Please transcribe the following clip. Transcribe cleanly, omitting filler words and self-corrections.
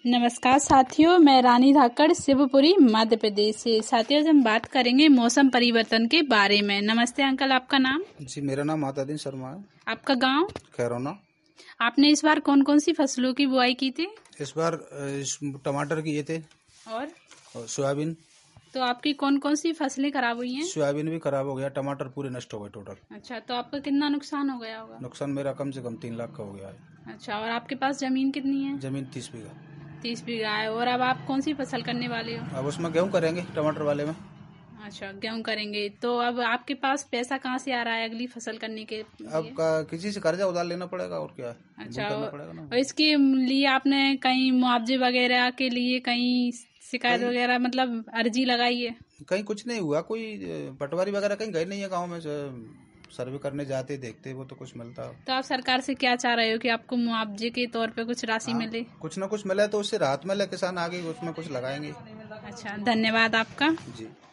नमस्कार साथियों, मैं रानी धाकड़ शिवपुरी मध्य प्रदेश से। साथियों, आज हम बात करेंगे मौसम परिवर्तन के बारे में। नमस्ते अंकल, आपका नाम? जी, मेरा नाम मातादीन शर्मा है। आपका गांव? खैरोना। आपने इस बार कौन कौन सी फसलों की बुआई की थी? इस बार टमाटर किए थे और सोयाबीन। तो आपकी कौन कौन सी फसलें खराब हुई हैं? सोयाबीन भी खराब हो गया, टमाटर पूरे नष्ट हो गए टोटल। अच्छा, तो आपका कितना नुकसान हो गया होगा? नुकसान मेरा कम से कम 3 लाख का हो गया है। अच्छा, और आपके पास जमीन कितनी है? जमीन 30 बीघा। 30 बीघा है। और अब आप कौन सी फसल करने वाले हो? अब उसमें गेहूँ करेंगे, टमाटर वाले में। अच्छा, गेहूं करेंगे। तो अब आपके पास पैसा कहाँ से आ रहा है अगली फसल करने के लिए? अब किसी से कर्जा उधार लेना पड़ेगा और क्या अच्छा, करना पड़ेगा ना। और इसके लिए आपने कहीं मुआवजे वगैरह के लिए कहीं शिकायत वगैरह मतलब अर्जी लगाई है? कहीं कुछ नहीं हुआ, कोई पटवारी वगैरह कहीं गए नहीं है गाँव में। सर्वे करने जाते देखते वो तो कुछ मिलता। तो आप सरकार से क्या चाह रहे हो कि आपको मुआवजे के तौर पे कुछ राशि मिले? कुछ ना कुछ मिले तो उससे राहत मिले, किसान आगे उसमें कुछ लगाएंगे। अच्छा, धन्यवाद आपका। जी।